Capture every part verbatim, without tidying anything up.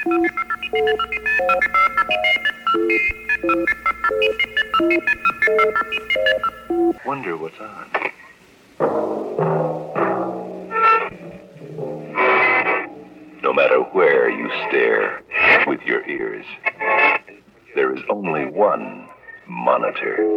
Wonder what's on. No matter where you stare with your ears, there is only one monitor.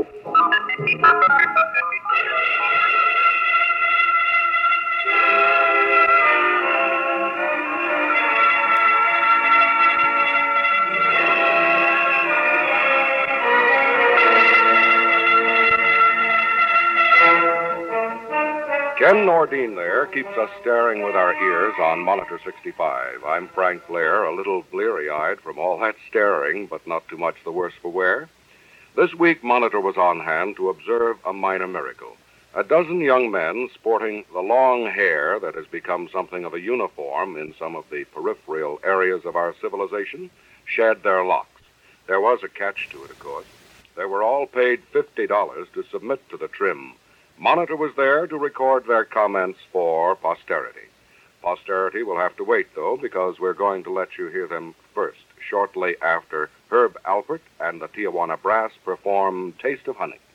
Ken Nordine there keeps us staring with our ears on Monitor sixty-five. I'm Frank Blair, a little bleary-eyed from all that staring, but not too much the worse for wear. This week, Monitor was on hand to observe a minor miracle. A dozen young men sporting the long hair that has become something of a uniform in some of the peripheral areas of our civilization shed their locks. There was a catch to it, of course. They were all paid fifty dollars to submit to the trim. Monitor was there to record their comments for posterity. Posterity will have to wait, though, because we're going to let you hear them first, shortly after Herb Alpert and the Tijuana Brass perform Taste of Honey.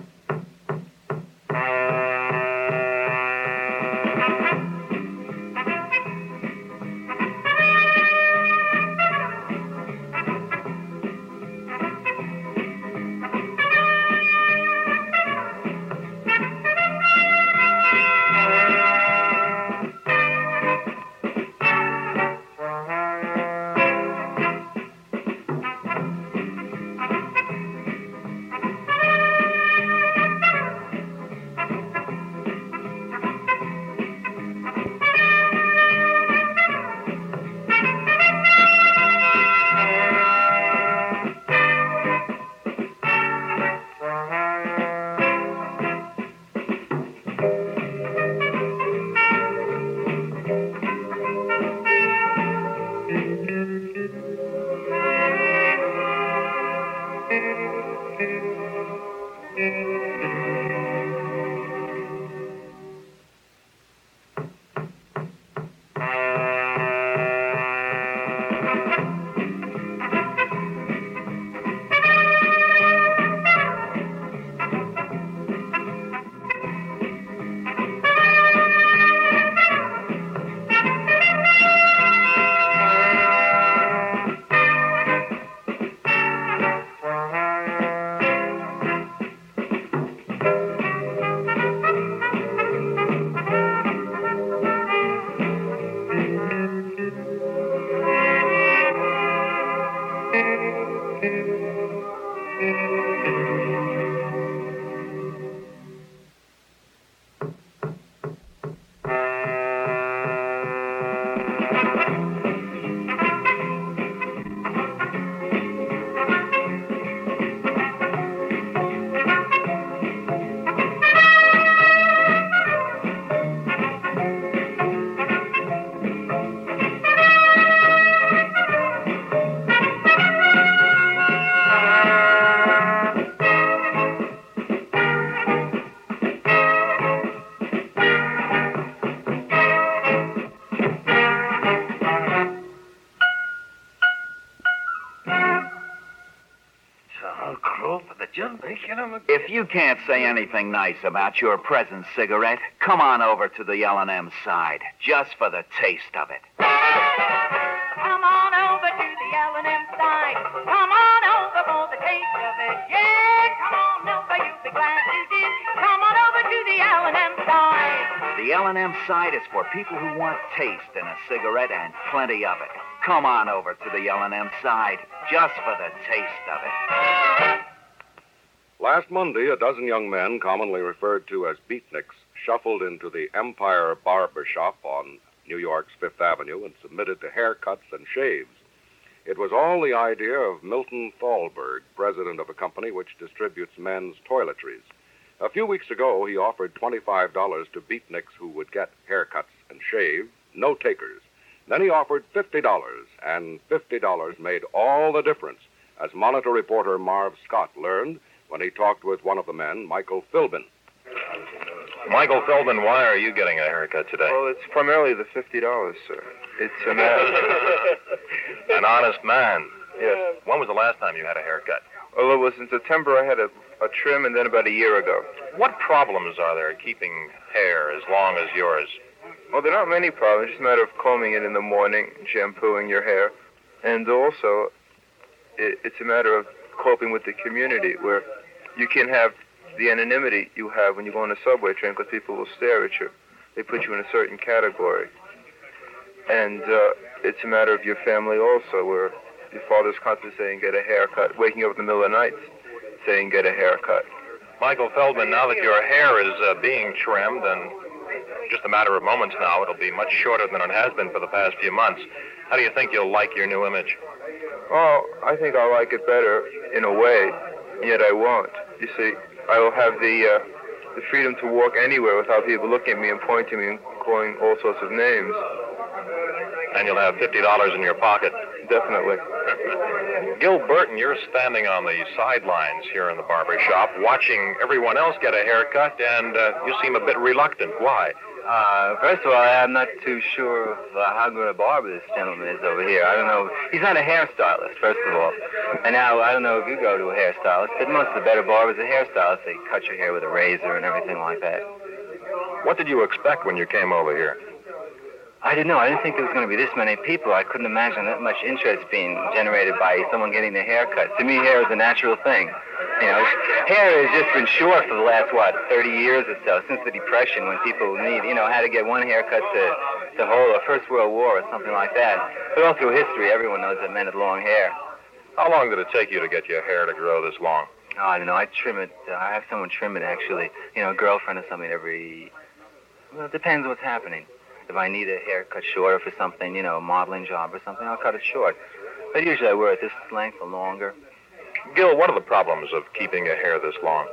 If you can't say anything nice about your present cigarette, come on over to the L and M side, just for the taste of it. Come on over to the L and M side. Come on over for the taste of it. Yeah, come on over, you'll be glad you did. Come on over to the L and M side. The L and M side is for people who want taste in a cigarette and plenty of it. Come on over to the L and M side, just for the taste of it. Last Monday, a dozen young men, commonly referred to as beatniks, shuffled into the Empire Barber Shop on New York's Fifth Avenue and submitted to haircuts and shaves. It was all the idea of Milton Thalberg, president of a company which distributes men's toiletries. A few weeks ago, he offered twenty-five dollars to beatniks who would get haircuts and shave, no takers. Then he offered fifty dollars, and fifty dollars made all the difference, as Monitor reporter Marv Scott learned when he talked with one of the men, Michael Philbin. Michael Philbin, why are you getting a haircut today? Well, it's primarily the fifty dollars, sir. It's a matter. I an honest man. Yes. When was the last time you had a haircut? Well, it was in September. I had a, a trim, and then about a year ago. What problems are there keeping hair as long as yours? Well, there are not many problems. It's just a matter of combing it in the morning, shampooing your hair. And also, it, it's a matter of coping with the community, where you can have the anonymity you have when you go on a subway train because people will stare at you. They put you in a certain category. And uh, it's a matter of your family also, where your father's constantly saying, get a haircut, waking up in the middle of the night saying, get a haircut. Michael Feldman, now that your hair is uh, being trimmed, and just a matter of moments now, it'll be much shorter than it has been for the past few months. How do you think you'll like your new image? Oh, I think I'll like it better in a way, yet I won't. You see, I will have the uh, the freedom to walk anywhere without people looking at me and pointing me and calling all sorts of names. And you'll have fifty dollars in your pocket. Definitely. Gil Burton, you're standing on the sidelines here in the barber shop, watching everyone else get a haircut, and uh, you seem a bit reluctant. Why? Uh, first of all, I'm not too sure of uh, how good a barber this gentleman is over here. I don't know. He's not a hairstylist, first of all. And now, I don't know if you go to a hairstylist, but most of the better barbers are hairstylists. They cut your hair with a razor and everything like that. What did you expect when you came over here? I didn't know. I didn't think there was going to be this many people. I couldn't imagine that much interest being generated by someone getting their hair cut. To me, hair is a natural thing. You know, hair has just been short for the last, what, thirty years or so, since the Depression, when people need, you know, had to get one haircut to, to hold a First World War or something like that. But all through history, everyone knows that men had long hair. How long did it take you to get your hair to grow this long? Oh, I don't know. I trim it. Uh, I have someone trim it, actually. You know, a girlfriend or something every... Well, it depends what's happening. If I need a haircut shorter for something, you know, a modeling job or something, I'll cut it short. But usually I wear it this length or longer. Gil, what are the problems of keeping a hair this long?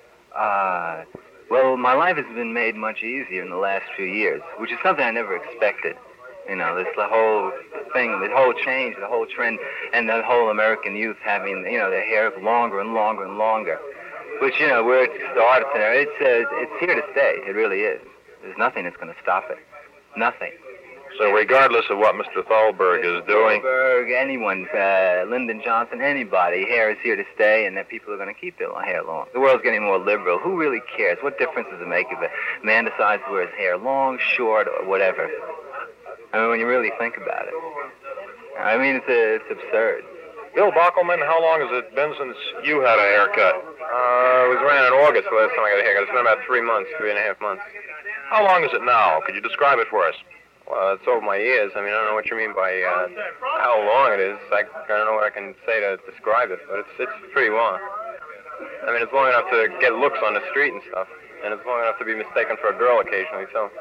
Uh, well, my life has been made much easier in the last few years, which is something I never expected. You know, this the whole thing, the whole change, the whole trend, and the whole American youth having, you know, their hair longer and longer and longer. Which, you know, where it starts, it's, uh, it's here to stay. It really is. There's nothing that's going to stop it. Nothing. So regardless of what Mister Thalberg is doing... Thalberg, anyone, uh, Lyndon Johnson, anybody, hair is here to stay, and that people are going to keep their hair long. The world's getting more liberal. Who really cares? What difference does it make if a man decides to wear his hair long, short, or whatever? I mean, when you really think about it. I mean, it's, a, it's absurd. Bill Bockelman, how long has it been since you had a haircut? Uh, it was around in August the last time I got a haircut. It's been about three months, three and a half months. How long is it now? Could you describe it for us? Well, it's over my ears. I mean, I don't know what you mean by uh, how long it is. I, I don't know what I can say to describe it, but it's it's pretty long. I mean, it's long enough to get looks on the street and stuff, and it's long enough to be mistaken for a girl occasionally, so.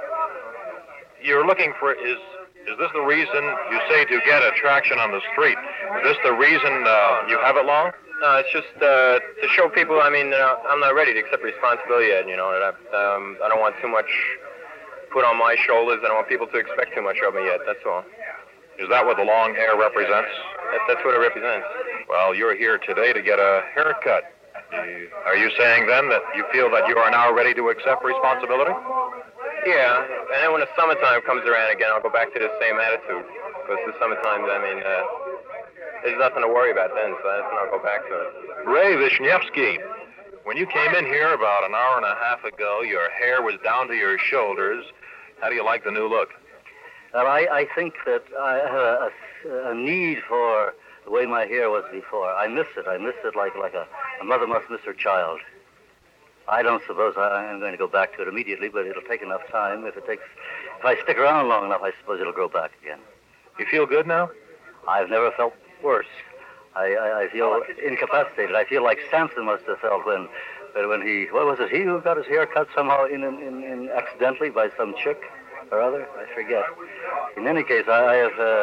You're looking for, is is this the reason, you say to get attraction on the street, is this the reason uh, you have it long? No, it's just uh, to show people, I mean, uh, I'm not ready to accept responsibility yet, you know, that I, um, I don't want too much put on my shoulders. I don't want people to expect too much of me yet, that's all. Is that what the long hair represents? That, that's what it represents. Well, you're here today to get a haircut. Are you saying then that you feel that you are now ready to accept responsibility? Yeah, and then when the summertime comes around again, I'll go back to the same attitude. Because the summertime, I mean, uh, there's nothing to worry about then, so that's when I'll go back to it. Ray Vishnievsky, when you came in here about an hour and a half ago, your hair was down to your shoulders. How do you like the new look? Well, I, I think that I have a, a need for the way my hair was before. I miss it. I miss it like, like a, a mother must miss her child. I don't suppose I, I'm going to go back to it immediately, but it'll take enough time. If it takes, if I stick around long enough, I suppose it'll grow back again. You feel good now? I've never felt worse. I, I, I feel incapacitated. I feel like Samson must have felt when, when he, what was it, he who got his hair cut somehow in, in, in accidentally by some chick or other? I forget. In any case, I, I have uh,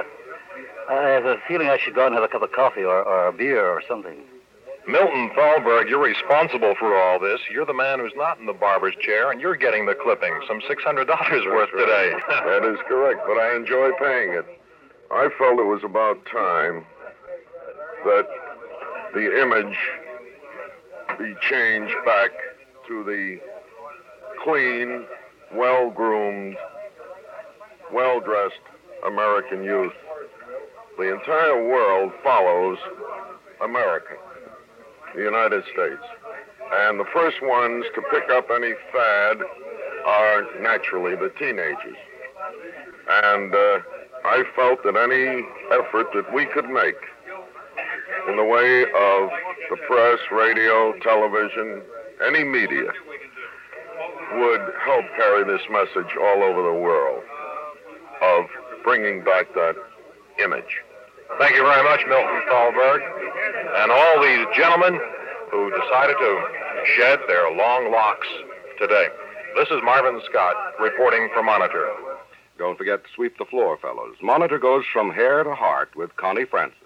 I have a feeling I should go out and have a cup of coffee or, or a beer or something. Milton Thalberg, you're responsible for all this. You're the man who's not in the barber's chair, and you're getting the clipping, some six hundred dollars worth right. today. That is correct, but I enjoy paying it. I felt it was about time that the image be changed back to the clean, well-groomed, well-dressed American youth. the entire world follows America, the United States. And the first ones to pick up any fad are naturally the teenagers. And uh, I felt that any effort that we could make in the way of the press, radio, television, any media would help carry this message all over the world of bringing back that image. Thank you very much, Milton Thalberg, and all these gentlemen who decided to shed their long locks today. This is Marvin Scott reporting for Monitor. Don't forget to sweep the floor, fellows. Monitor goes from hair to heart with Connie Francis.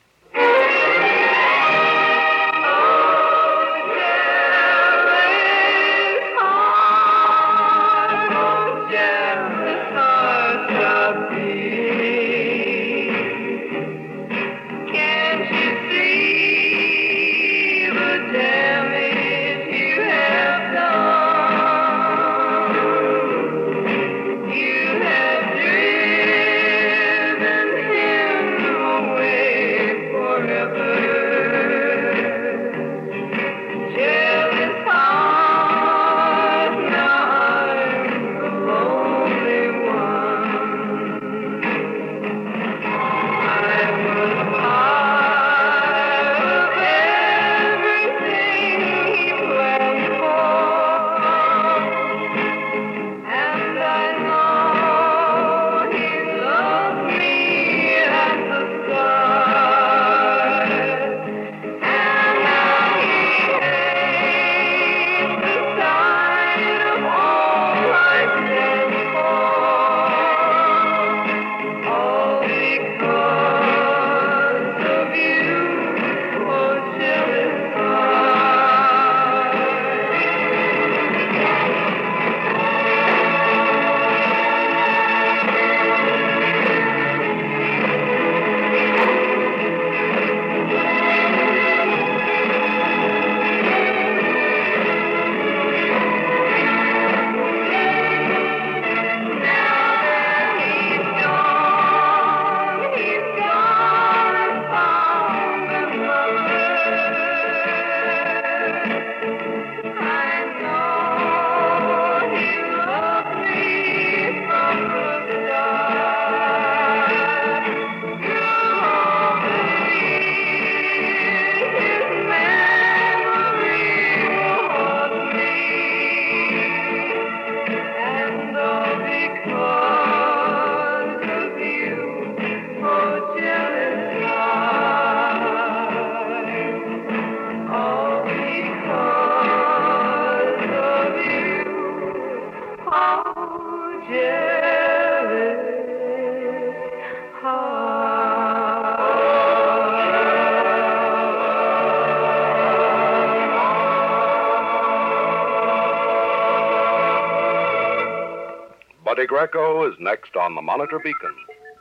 Buddy Greco is next on the Monitor Beacon.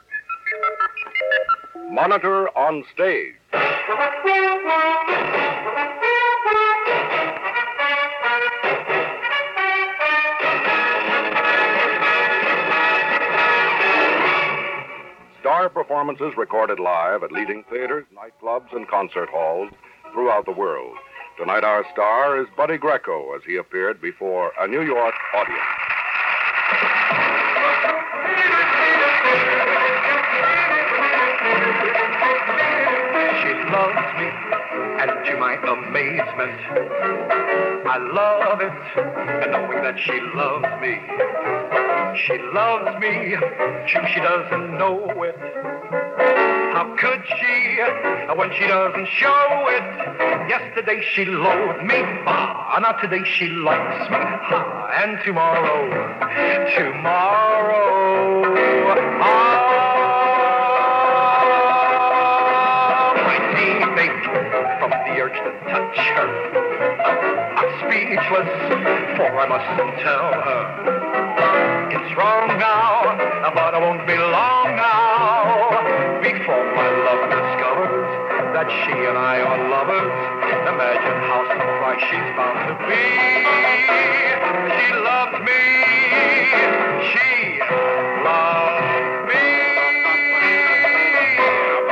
Monitor on stage. Star performances recorded live at leading theaters, nightclubs, and concert halls throughout the world. Tonight our star is Buddy Greco as he appeared before a New York audience. She loves me, and to my amazement, I love it, and knowing that she loves me. She loves me, true she doesn't know it. How could she, when she doesn't show it? Yesterday she loathed me, ah, now today she likes me, ah, and tomorrow, tomorrow, ah. From the urge to touch her, I'm speechless, for I mustn't tell her. It's wrong now, but I won't be long now before my love discovers that she and I are lovers. Imagine how surprised she's bound to be. She loves me. She loves me.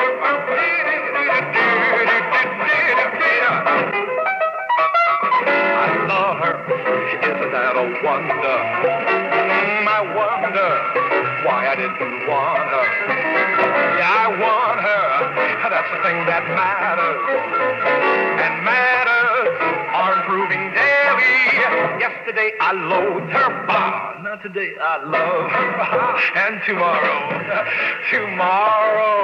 wonder, mm, I wonder why I didn't want her. Yeah, I want her. That's the thing that matters. And matters are improving daily. Yesterday I loathed her. Ah, now today I love her. And tomorrow, tomorrow,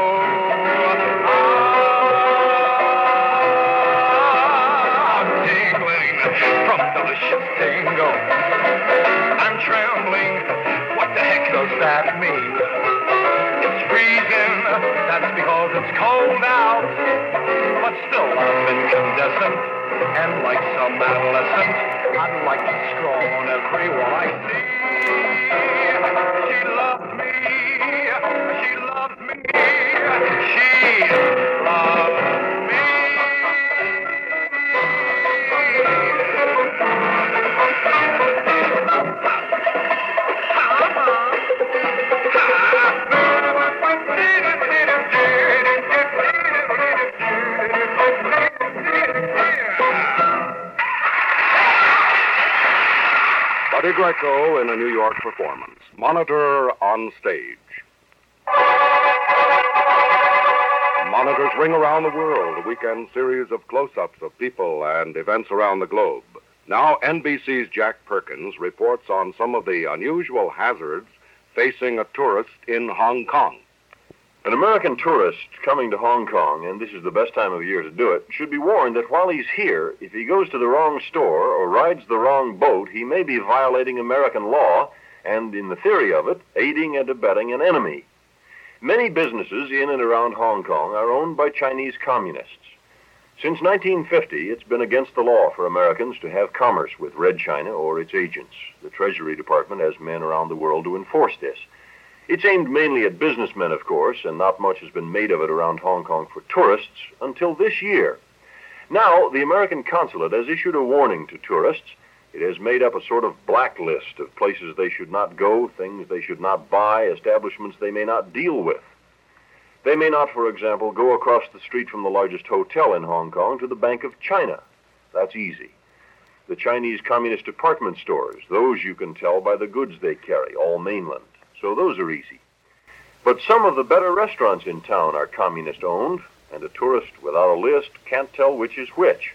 I'm tingling from delicious tingle. I'm trembling. What the heck does that mean? It's freezing. That's because it's cold out. But still I'm incandescent. And like some adolescent, I'd like to scorn everyone I see. She loves me. She loves me. She loves me. Buddy Greco in a New York performance. Monitor on stage. Monitors ring around the world, a weekend series of close-ups of people and events around the globe. Now N B C's Jack Perkins reports on some of the unusual hazards facing a tourist in Hong Kong. An American tourist coming to Hong Kong, and this is the best time of year to do it, should be warned that while he's here, if he goes to the wrong store or rides the wrong boat, he may be violating American law and, in the theory of it, aiding and abetting an enemy. Many businesses in and around Hong Kong are owned by Chinese communists. Since nineteen fifty, it's been against the law for Americans to have commerce with Red China or its agents. The Treasury Department has men around the world to enforce this. It's aimed mainly at businessmen, of course, and not much has been made of it around Hong Kong for tourists until this year. Now, the American consulate has issued a warning to tourists. It has made up a sort of blacklist of places they should not go, things they should not buy, establishments they may not deal with. They may not, for example, go across the street from the largest hotel in Hong Kong to the Bank of China. That's easy. The Chinese Communist department stores, those you can tell by the goods they carry, all mainland. So those are easy. But some of the better restaurants in town are communist-owned, and a tourist without a list can't tell which is which.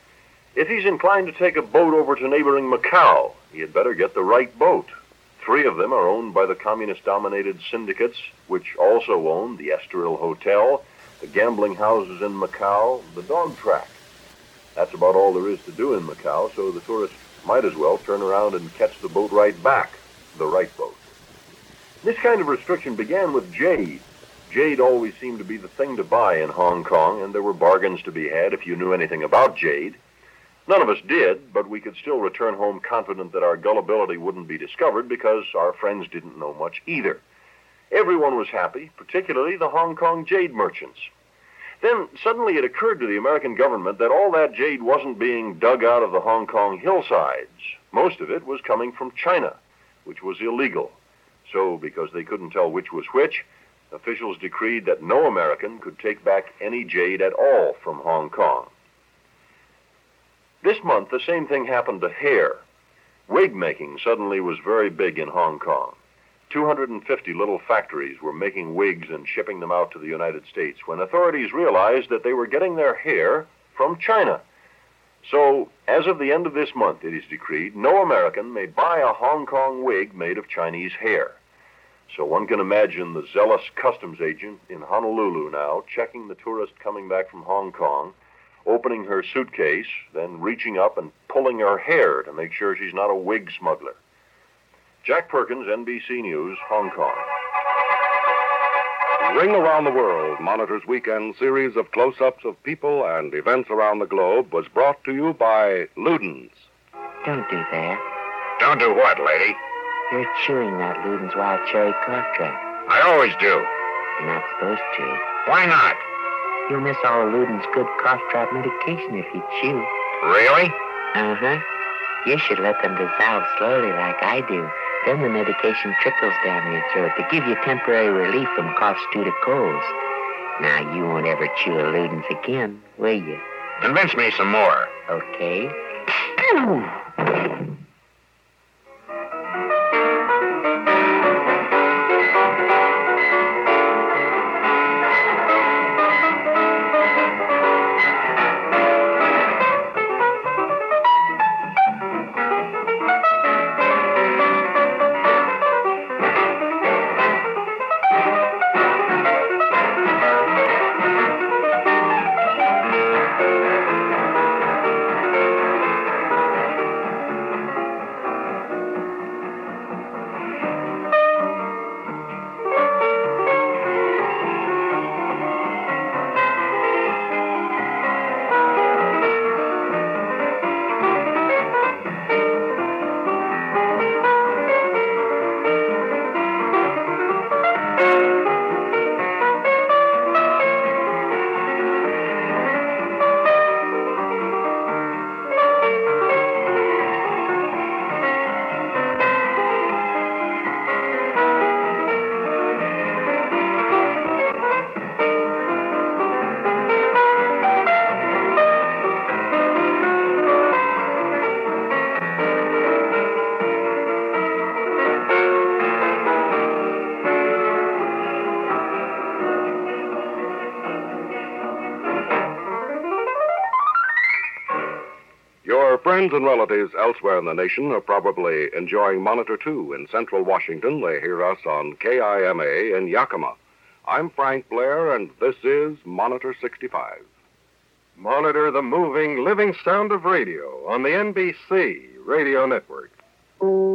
If he's inclined to take a boat over to neighboring Macau, he had better get the right boat. Three of them are owned by the communist-dominated syndicates, which also own the Estoril Hotel, the gambling houses in Macau, the dog track. That's about all there is to do in Macau, so the tourist might as well turn around and catch the boat right back, the right boat. This kind of restriction began with jade. Jade always seemed to be the thing to buy in Hong Kong, and there were bargains to be had if you knew anything about jade. None of us did, but we could still return home confident that our gullibility wouldn't be discovered because our friends didn't know much either. Everyone was happy, particularly the Hong Kong jade merchants. Then suddenly it occurred to the American government that all that jade wasn't being dug out of the Hong Kong hillsides. Most of it was coming from China, which was illegal. So, because they couldn't tell which was which, officials decreed that no American could take back any jade at all from Hong Kong. This month, the same thing happened to hair. Wig making suddenly was very big in Hong Kong. two hundred fifty little factories were making wigs and shipping them out to the United States when authorities realized that they were getting their hair from China. So, as of the end of this month, it is decreed, no American may buy a Hong Kong wig made of Chinese hair. So one can imagine the zealous customs agent in Honolulu now checking the tourist coming back from Hong Kong, opening her suitcase, then reaching up and pulling her hair to make sure she's not a wig smuggler. Jack Perkins, N B C News, Hong Kong. Ring Around the World, Monitor's weekend series of close-ups of people and events around the globe, was brought to you by Luden's. Don't do that. Don't do what, lady? You're chewing that Luden's Wild Cherry Cough Drop. I always do. You're not supposed to. Why not? You'll miss all of Luden's good cough drop medication if you chew. Really? Uh-huh. You should let them dissolve slowly like I do. Then the medication trickles down your throat to give you temporary relief from coughs due to colds. Now, you won't ever chew a Luden's again, will you? Convince me some more. Okay. friends and relatives elsewhere in the nation are probably enjoying Monitor two in central Washington. They hear us on K I M A in Yakima. I'm Frank Blair, and this is Monitor sixty-five. Monitor the moving, living sound of radio on the N B C Radio Network.